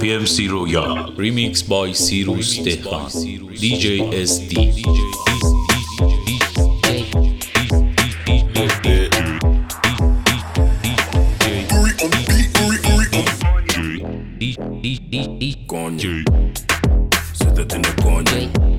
PMC رویا Remix by سیروس دهقان DJ SD Coño, se te tiene coño.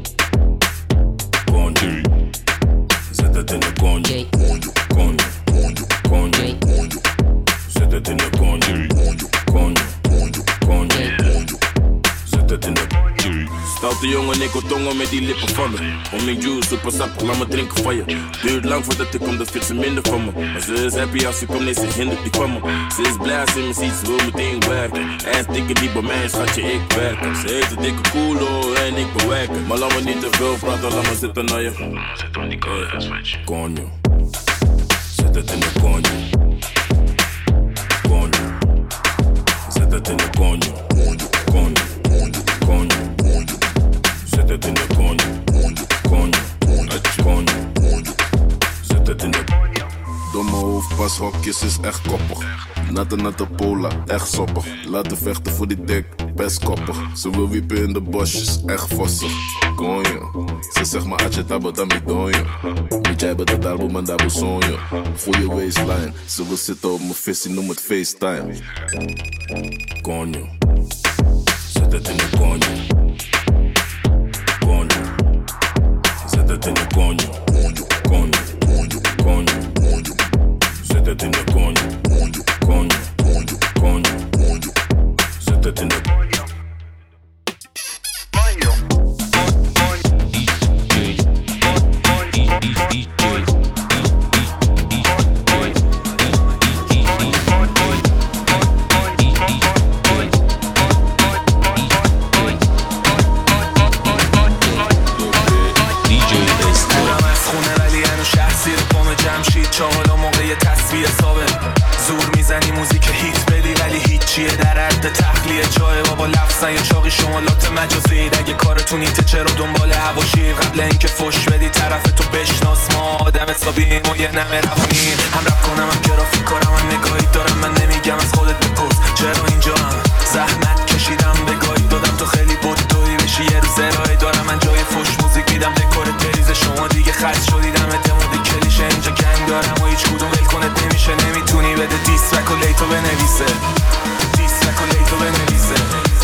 Coño, se te tiene coño. Coño, coño, se te tiene coño. Coño, se te tiene coño. Stoute jongen, ik wil tongen met die lippen van me. Om mijn juice, super sap, laat me drinken van je. Duurt lang voordat ik kom, dat vindt ze minder van me. Maar ze is happy als ze komt, nee, ze hindert die van me. Ze is blij als ze me ziet, ze wil meteen werken. Ass dikke die bij mij, schatje, ik werk. Ze heeft een dikke koelo en ik bewerken. Maar laat me niet te veel praten, laat me zitten naar je. Zit aan die koude switch. Coño, zet het in de coño. Coño, zet het in de coño. Coño, coño. Zet het in de coño, coño, coño. Zet het in de coño. Domme hoofdpashokjes is echt koppig. Natte pola, echt soppig. Laten vechten voor die dik, best koppig. Ze wil wiepen in de bosjes, echt vossig. Konjo, ze zegt maar atje tabo dan mi donjo. Niet jij bent het albo man dabo sonjo. Goeie waistline, ze wil zitten op mijn visie, noem het FaceTime. Konjo, zet het in de konjo. Konjo, zet het in de konjo. Konjo, konjo, zet het in de konjo. Konjo, konjo, zet het in de konjo. نیته چرا دنبال هواشی قبل اینکه فش بدی طرف تو بشناس ما آدم حسابیم و یه نمه روانیم هم رپ کنم هم گرافیک کارم هم نگاهی دارم من نمیگم از خودت بپرس چرا اینجا هم زحمت کشیدم به گاهی دادم تو خیلی بدوی بشی یه روز ارائه دارم من جای فش موزیک میدم دکور تریز شما دیگه خط شدی دمت مورد کلیشه اینجا گنگ دارم و هیچ کدوم ول کنت نمیشه نمیتونی بده دیسرک و لیتو بنویسه دیسرک و لیتو بنویسه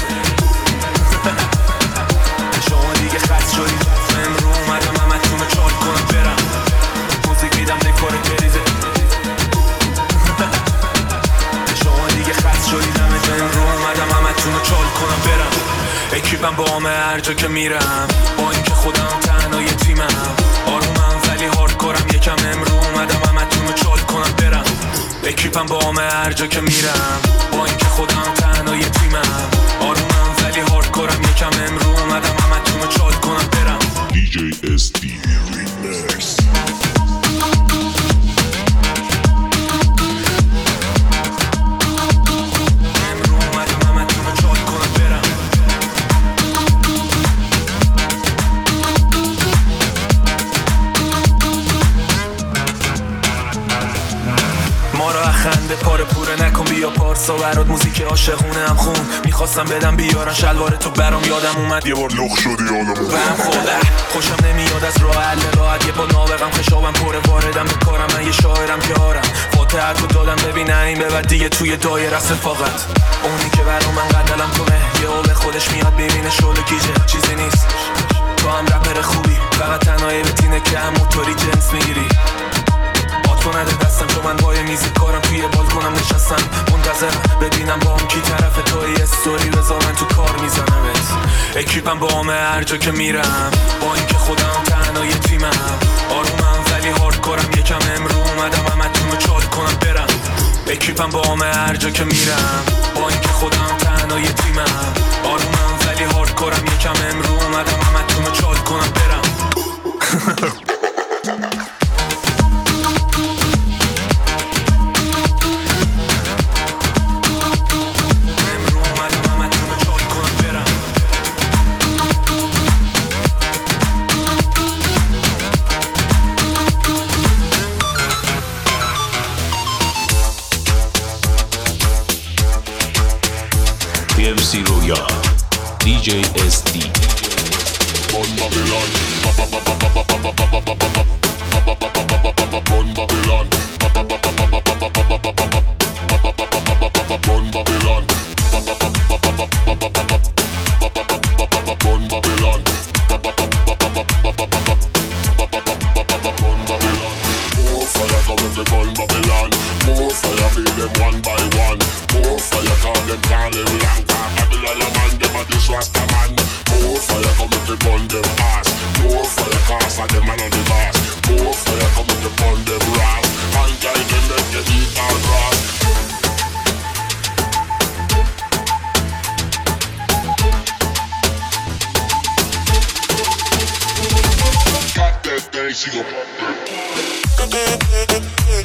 شما دیگه خط شدی امرو اومدم همتونو چال کنم برم موزیک میدم دکور بریزه شما دیگه خط شدی دمت امرو اومدم همتونو چال کنم برم اکیپم با همه هر جا که میرم با اینکه خودم تنها یه تیمم آرومم ولی هاردکورم یکم امرو اومدم همتونو چال کنم برم اکیپم با همه هر جا که میرم با اینکه خودم تنها یه تیمم آرومم ولی هاردکورم یکم امرو اومدم همتونو چال کنم برم DJ SD Remix. امرو اومدم همتونو چال کنم برم ما را خنده پاره پوره نکن بیا پارسا برات موزیک عاشقونه هم خون میخواستم بدم بیارن شلوار تو برام یادم اومد یه بار لخ شدی حالمون بهم خورده خوشم نمیاد از راه حل راحت یه با نابغم خشابم پره واردم به کارم من یه شاعرم که آرم فاتحه تو دادم ببینن این به بعد دیگه توی دایره است فقط اونی که برام من قدلم کنه یه به خودش میاد ببینه شغل گیجه چیزی نیست تو هم رپر خوبی فقط تنهایی به تینه که هم موتوری جنس میگیری تو نده دستم چون من بای میزی کارم توی بالکنم نشستم منتظرم ببینم با هم کی طرف توی استوری بذار من تو کار میزنمت اکیپم با همه هر جا که میرم با اینکه خودم تنها یه تیمم آرومم ولی هاردکورم یکم امرو اومدم همتونو چال کنم برم اکیپم با همه هر جا که میرم با اینکه خودم تنها یه تیمم آرومم ولی هاردکورم یکم امرو اومدم همتونو چال کنم برم PMC رویا DJ SD. Bon Babylon, Bon Babylon, Bon Babylon, Bon Babylon. More fire coming to Bon Babylon. More fire feed them one by one. More fire call them calling Lanka. Babylon a man, them a dish rasta man. More fire coming to burn them ass. More fire cast at them man on the boss. More fire coming to burn them rap. And guide them make you eat all grass. Got that thing, she gon' pop that.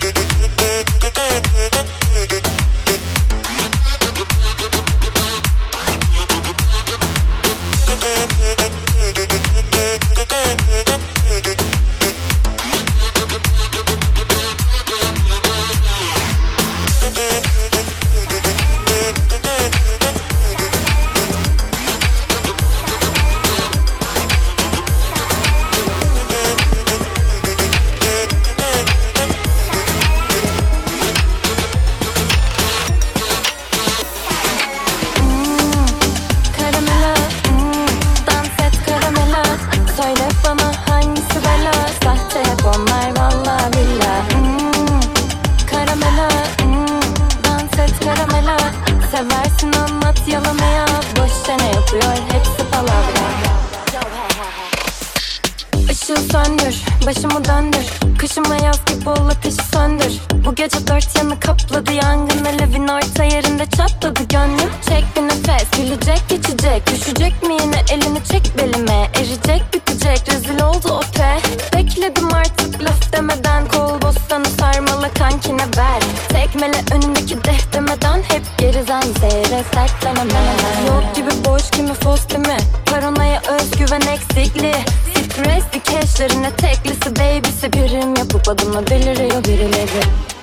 Başımı döndür, kışıma yaz gibi ol ateşi söndür. Bu gece dört yanı kapladı yangın, alevin orta yerinde çatladı gönlüm. Çek bir nefes, gülecek geçecek, düşecek mi yine elini çek belime. Erecek bitecek, rezil oldu o pe. Bekledim artık laf demeden, kol bostanı sarmala kankine ver. Tekmele önündeki deh demeden, hep geriden seyre sertlenemeden. Yok gibi boş kimi fos kimi, paranoya özgüven eksikliği. Stresli keşlerine teklisi babysi, birim yapıp adımla deliriyor birileri.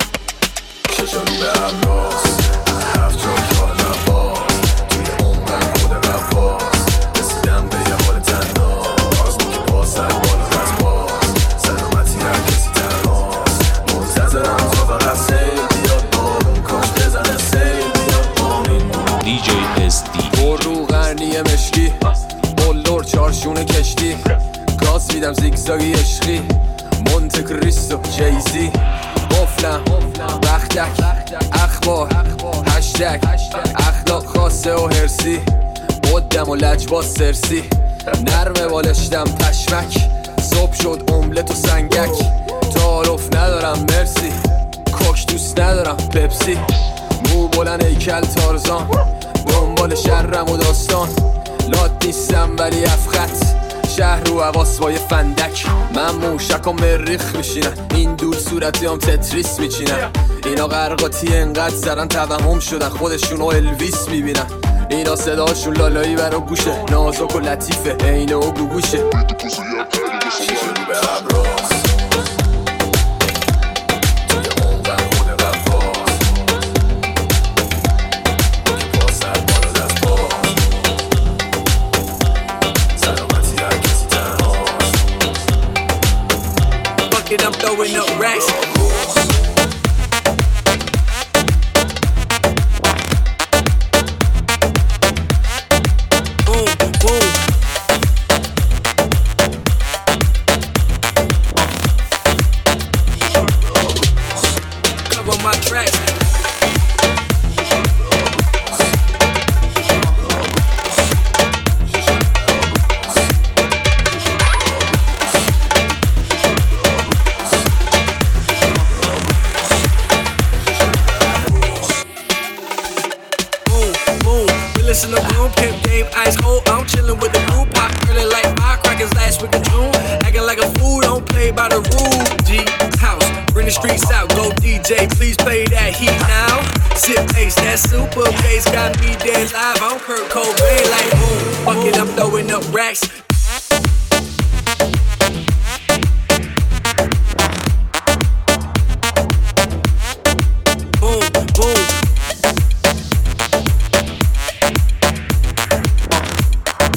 Şaşırdım ve abros, haf çok yorma boz. توی عمرم خود رفاز رسیدم به یه حال تناز که باز سر بالا از باز سلامتی هر کسی تنهاست. منتظرم تا فقط سیل بیاد بارون، کاش بزنه سیل بیاد بارون. DJ SD. رو غرنی مشکی بلور چارشون کشتی، گاز میدم زیگزاگی عشقی، مونت کریستو جیزی. قفلم بختک اخبار هشتگ اخلاق خاصه و هرسی، قدم و لجباز سرسی. نرمه بالشتم پشمک، صبح شد املت و سنگک. تعارف ندارم مرسی، کوک دوست ندارم پپسی. مو بلند هیکل تارزان، دنبال شرم و داستان. لات نیستم ولی افخط، شهر رو حواس با یه فندک. من موشک و مریخ میشینن، این دور صورتی هم تتریس میچینن. اینا غرقاتی انقدر زرن توهم شدن، خودشونو الویس میبینن. اینا صداشون لالایی برا گوشه، نازک و لطیفه اینه و گوگوشه. ششم به ابراز توی عمرم خود رفاز که باز سر بالا دست باز سلامتی هر کسی تنهاست. Fuck it, I'm throwing up racks. Listen to room, pimp game, ice cold. I'm chillin' with the group, pop early like firecrackers last week of June. Acting like a fool, don't play by the rules. G house, bring the streets out, go DJ, please play that heat now. Sip bass, that super bass got me dead live. I'm Kurt Cobain like boom. Fuck it, I'm throwing up racks. Boom, boom.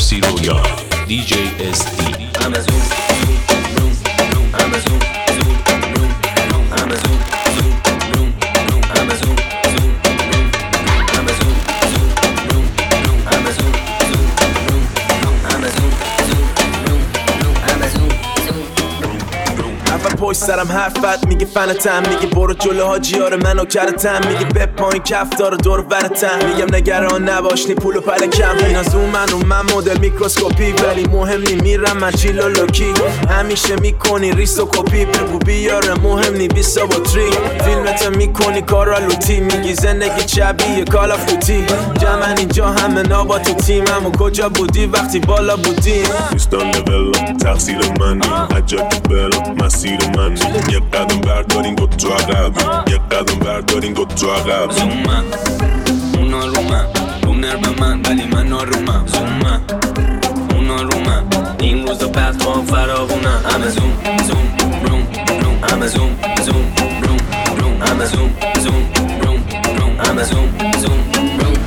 پیرسی رویا DJ SD همه زوم زوم روم روم همه زوم زوم روم روم همه زوم زوم روم روم همه زوم زوم روم همه زوم زوم روم روم همه زوم زوم روم روم همه زوم زوم روم روم همه زوم اول پشت سرم حرفت میگه فنتم، میگه برو جلو حاجیار منو کرتم، میگه به پایین کف داره دور برتم، میگم نگران نباش نی پولو پلکم، این از اون من مدل میکروسکوپی، ولی مهم نی میرم من چیل و لوکی، همیشه میکنی ریس و کپی، بگو بیاره مهم نی 20 با تری، فیلمت میکنی کارا لوتی، میگی زندگی شبیه کال آف دوتی، جمعن اینجا همه نابا تو تیمم و کجا بودی وقتی بالا بودیم دوستان نولا تقصیر منی عجب بلا مسیر منی یه قدم بردارین گو تو عقب یه قدم بردارین گو تو عقب زومم اونا رو من رو نرم من ولی من آرومم زومم اونا رو من این روزا پد خواه فراغونم همه زوم زوم روم روم همه زوم زوم روم روم همه زوم زوم روم روم همه زوم زوم روم روم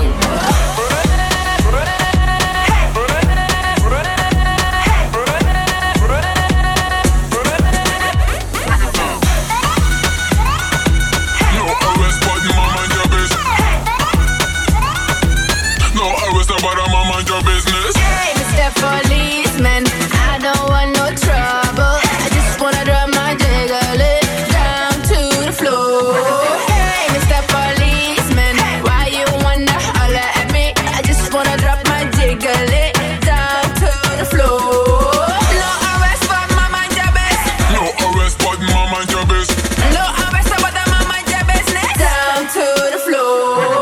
Policeman, I don't want no trouble. I just wanna drop my jiggle down to the floor. Hey, Mr. Policeman, why you wanna holler at me? I just wanna drop my jiggle down to the floor. No arrest for my mind your business. No arrest but my mind your business. No arrest but my mind your business. Down to the floor.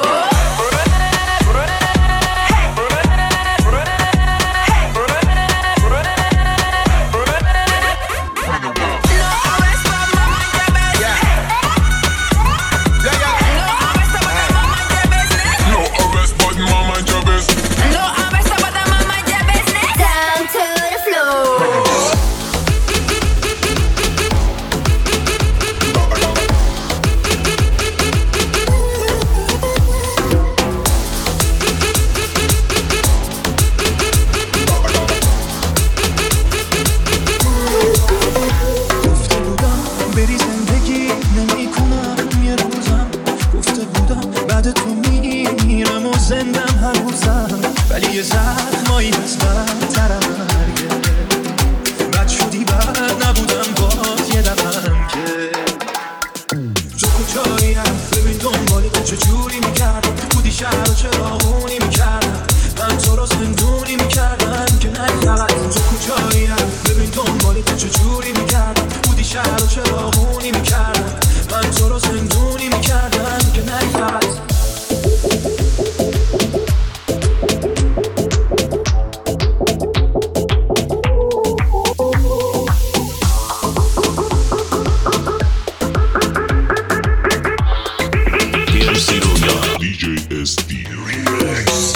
DJ SD Remix.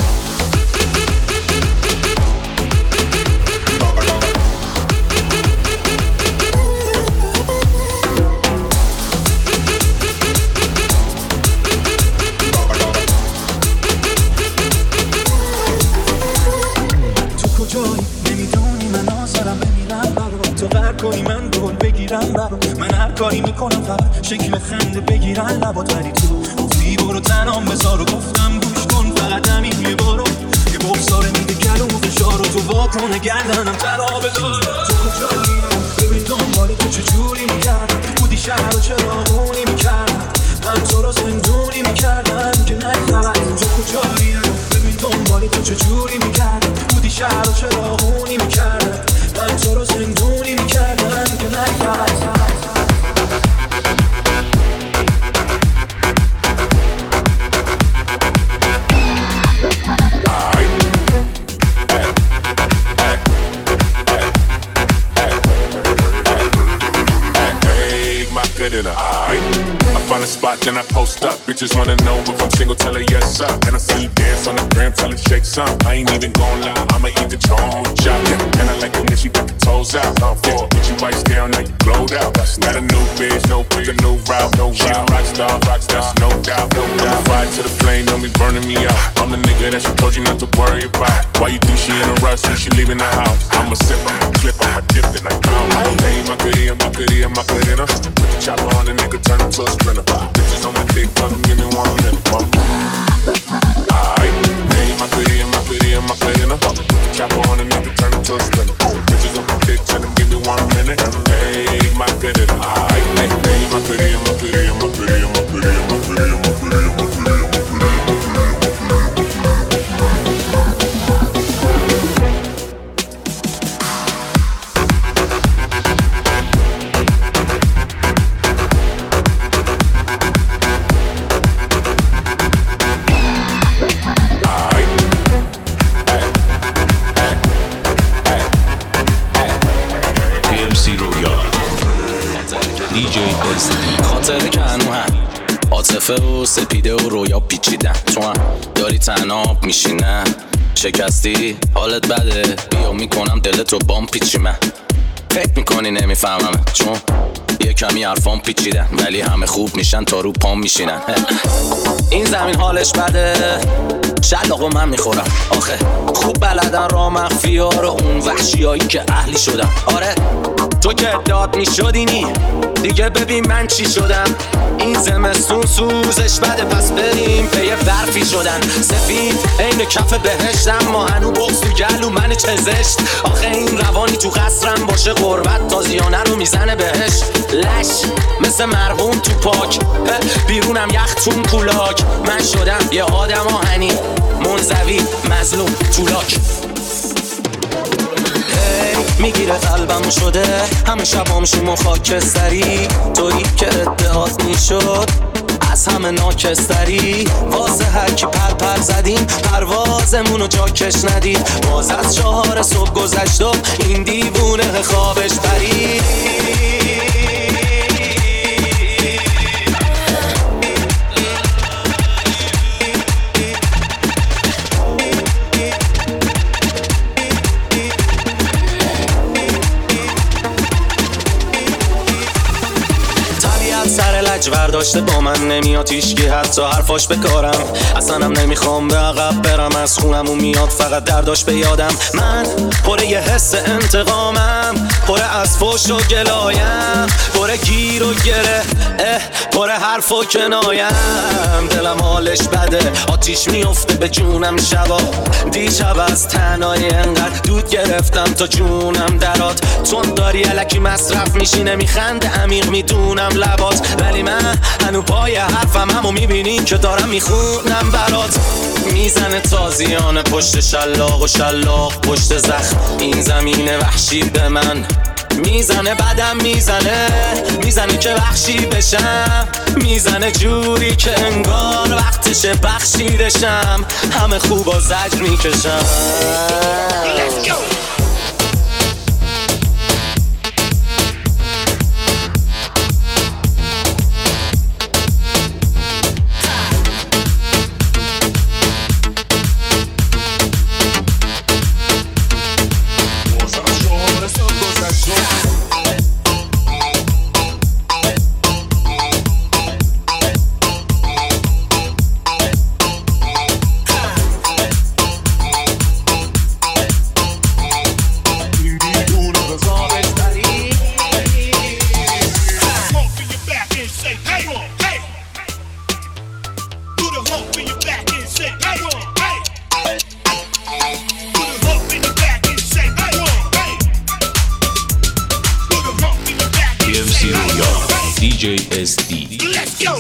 تو کجایی نمیدونی من آزارم بمیرم برات تو قرار کنی من دول بگیرم برات من هر کاری میکنم فقط شکل خنده بگیرن لبات ولی تو برو تنام بذار و گفتم گوش کن فقط همین یه بارو یه بغزاره میده گلوم فشار رو تو واکنه گردنم ترا بذار تو کجایی ببین دنبال تو چجوری میکردم بودی شهر و چراغونی میکردم من تو رو زندونی میکردم که نه فقط تو کجایی ببین دنبال تو چجوری میکردم بودی شهر و چراغونی میکردم من تو رو زندونی میکردم که نه فقط I find a spot, then I post up. Bitches wanna know if I'm single, tell her yes, sir. And I see you dance on the gram, tell her shake some. I ain't even gon' lie, I'ma eat the tone, chop. And I like it when she got the toes out. For a bitch, you bites down, now you glowed out. Got a new bitch, no pick, a new route, no she a rock star, that's no doubt. I'ma ride to the plane, don't be burning me out. I'm the nigga that she told you not to worry about. Why you think she in a rush when she leaving the house? I'ma sip, I'ma clip, I'ma dip, then I count. Hey, my goodie, my goodie, my goodie. Put the chopper on the nigga, turn him to a sprinter. Bitches on my dick, fuck him, give me 1 minute. Aight, hey, my goodie, my goodie, my goodie. Put the chopper on the nigga, turn him to a sprinter. Bitches on my dick, tell him, give me 1 minute. Hey, my goodie, aight, hey, my goodie, my goodie, my goodie, my goodie, my goodie, my goodie, my goodie. خاطر کنو هم عاطفه و سپیده و رویا پیچیدن تو هم داری تناب میشینم شکستی حالت بده بیا میکنم دلتو بام پیچی من فکر میکنی نمیفهمم چون یه کمی حرفام پیچیدن ولی همه خوب میشن تا رو پام میشینن این زمین حالش بده شلاقو من میخورم آخه خوب بلدن را مخفی ها رو اون وحشی هایی که اهلی شدم آره تو که داد میشدینی دیگه ببین من چی شدم این زمستون سوزش بده پس بریم به یه برفی شدن سفید این کف بهشتم ما هنو بغز تو گلو من چه زشت آخه این روانی تو قصرم باشه قربت تازیانه رو میزنه بهش لش مثل مرحوم تو پاک بیرونم یخ تون کولاک من شدم یه آدم آهنی منزوی مظلوم تولاک میگیره قلبم شده همه شبام شیما خاکستری تویی که ادعات میشد از همه ناکستری واسه هر کی پر زدیم پروازمونو جاکش ندید باز از 4 صبح گذشت و این دیوونه خوابش پرید برداشته با من نمیاد هیچکی حتی حرفاش بکارم اصلا هم نمیخوام به عقب برم از خونمون میاد فقط درداش به یادم من پر یه حس انتقامم پر از فوش و گلایم پر گیر و گره پر حرف و کنایم دلم حالش بده آتیش میفته به جونم شبا دیشب از تنهایی انقدر دود گرفتم تا جونم درات چون داری الکی مصرف میشی نمیخنده عمیق میدونم لبات ولی من هنو پای حرفم همو میبینی که دارم میخونم برات میزنه تازیانه پشت شلاق و شلاق پشت زخم این زمین وحشی به من میزنه بدم میزنه که وحشی بشم میزنه جوری که انگار وقتشه بخشیدشم همه خوب و زجر میکشم Let's go! DJ SD. Let's go.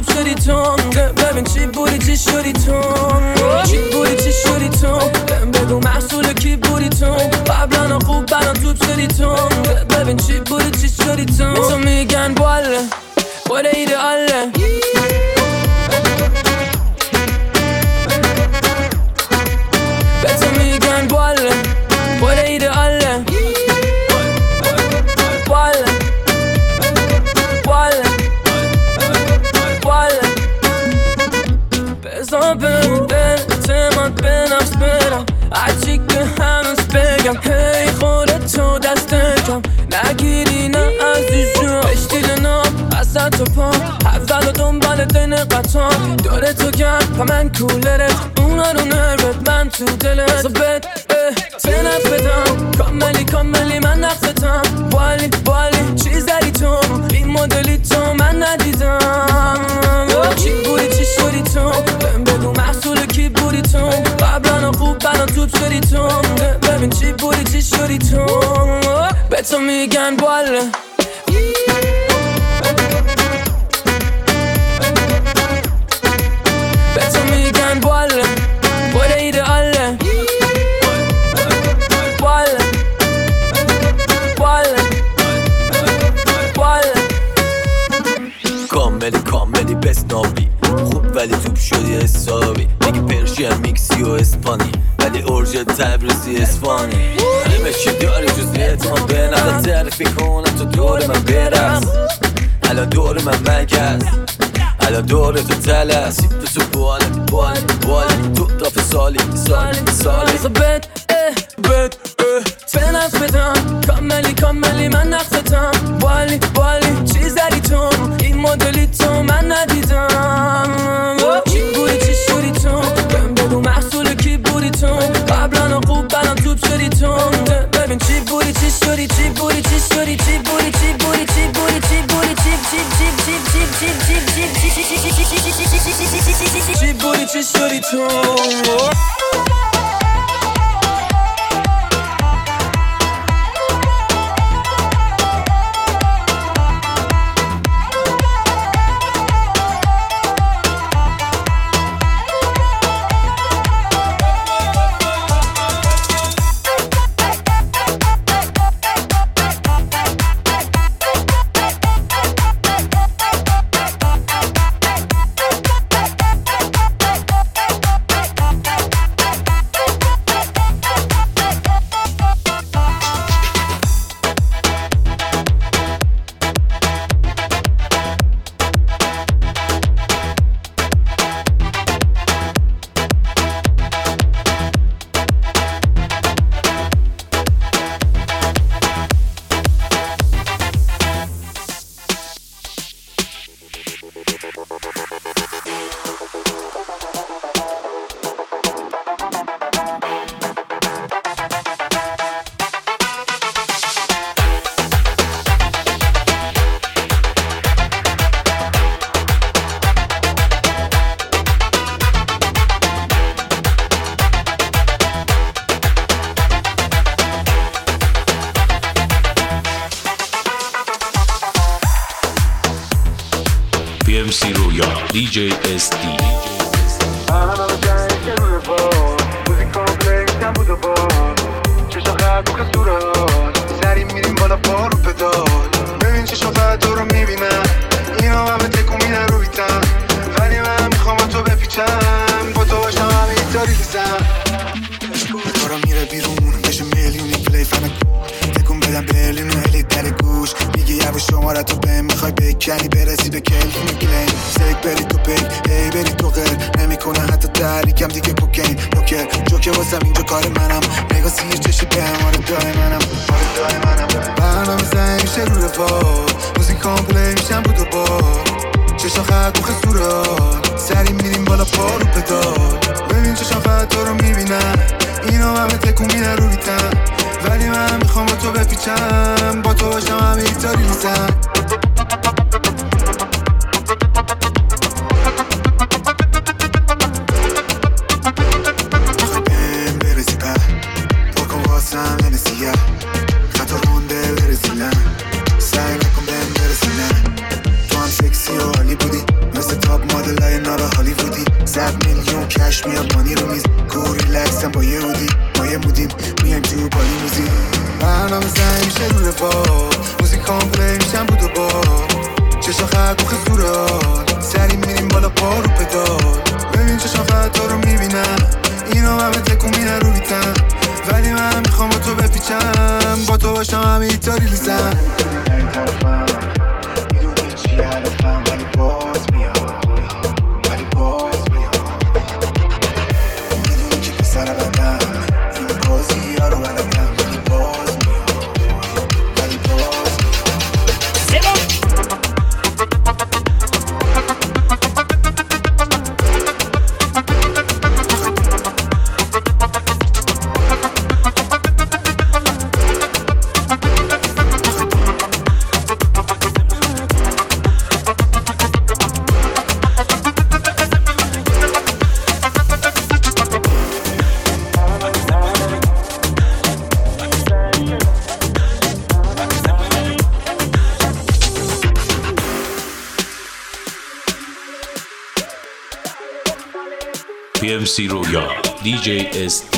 شدی تو ببین چی بودی چی شدی تو چی بودی چی شدی تو بگو محصول کی بودی تو قبلا خوب برام توپ شدی تو ببین چی بودی چی شدی تو میگن باله خود ایدئاله به تو میگن باله خود ایدئاله باله باله باله بزا به اعتماد به نفس برم هرچی که هنوز بگم هی خودتو دست کم نگیری نه عزیزم بشتیل نام از تو پا اول و دنبال دین قطعا داره تو گرد و من کولرت اونا رو نربت من تو دلت زبت تنف بدم کاملی من نقصتم والی چیز داری تو این مدلی تو من ندیدم چی بودی چی شدی تو بگو محصول کی بودی تو قبلا خوب برام توپ شدی تو ببین چی بودی چی شدی تو به تو میگن باله به تو میگن باله خود ایدئاله باله باله باله کاملی بسنابی خوب ولی توپ شدی حسابی دیگه پرشین میکسی و اسپانی ولی اورژ تبریزی اسفانی همه چی داری جز اعتماد به نفس تعریفی کنم تو دور من برس الان دور من مگس الان دور تو تلس تو باله تو دافع سالی بد تنف بدم کاملی من نقصتم والی چیز داری تو این مدلی تو من ندیدم چی بودی چی شدی تو بگو محصول کی بودی تو قبلا خوب برام توپ شدی تو ببین چی بودی چی شدی چی بودی چی شدی چی بودی چی بودی چی بودی چی بودی چی بودی چی شدی تو PMC Royal DJ SD سری میریم بالا بارو پدال ببین چه شفت تو رو میبینم اینا همه تکون میدن رو بیتم ولی من میخوام تو بپیچم با تو باشم همه ایتاری لیزم دارا میره بیرون بشه میلیونی پلی فنه تکون بدم برلین و هلی در گوش میگی یواش شماره تو بهم میخوای بکنی برسی به کلفین کلین سیک بری تو پیک ای بری تو غیر نمیکنه حتی تحریکم دیگه کوکین روکر جوکه واسم اینجا کار منم نگاه سیر چشی بهم آره دای منم برنامه زنگ میشه رو رفا موزیکام پلی میشم بود و با چشم خط بخه صورت سری میریم بالا پا رو پدال ببین چشم خط تو رو میبینم اینا همه تکون میدن رو بیتم ولی من میخوام با تو بپیچم با تو باشم همه ایتاری لیزم همه مودیم میایم تو پالی موزیک برنامه زنگ میشه رو رفاه موزیک کامپلی میشم بود و بار چشا خرد بخی خورال سری میریم بالا پا رو پدال ببین چشا فتا رو میبینم اینا همه تکون میدن رو بیتن ولی من میخوام با تو بپیچم با تو باشم همه ایتاری لیزم میدونی چی علفم ولی باز میام ولی باز میام میدونی که پسر بندم این بازی ها رو بلدم ولی باز میام ولی باز PMC Royal, DJ SD.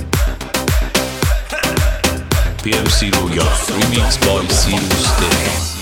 PMC Royal, remix by Sirius Stefan.